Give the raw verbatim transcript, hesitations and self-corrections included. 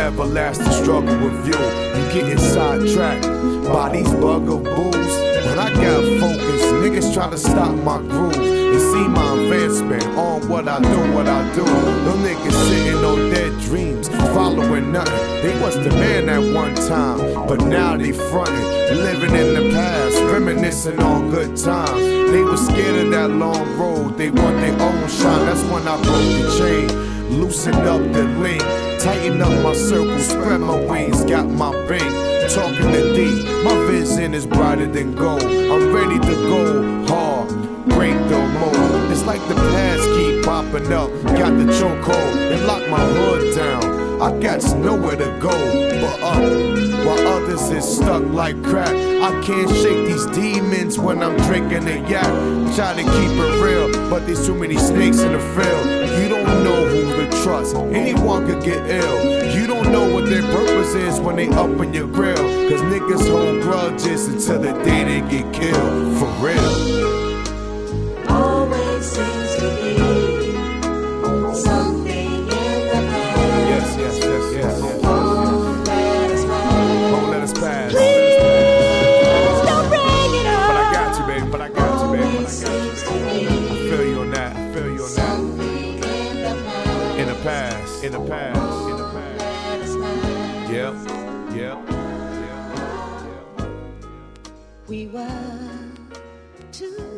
everlasting struggle with you. You getting sidetracked by these bugaboos. When I got focus, niggas try to stop my groove. They see my advancement on what I do, what I do. Them niggas sitting on their dreams, following nothing. They was the man at one time, but now they frontin', living in the past, reminiscing on good times. They was scared of that long road, they want their own shine. That's when I broke the chain, loosened up the link, tighten up my circle, spread my wings, got my ring. Talking to D, my vision is brighter than gold. I'm ready to go hard, break the mold. It's like the past keep popping up, got the chokehold and lock my hood down. I got nowhere to go but up, while others is stuck like crack. I can't shake these demons when I'm drinking a yak. Try to keep it real, but there's too many snakes in the field. You don't know who to trust, anyone could get ill. You don't know what their purpose is when they up in your grill. Cause niggas hold grudges until the day they get killed, for real. Always seems to be something in the past. Yes, yes, yes, yes, yes. Won't let us pass. Won't let us pass. Please don't bring it up. But I got you, baby. But I got you, baby. Always But I got you. seems to be I feel you on that. I feel you on that. something in the past. In the past. In the past. In the Won't past. let us pass. Yep. Yep. Yep. We were two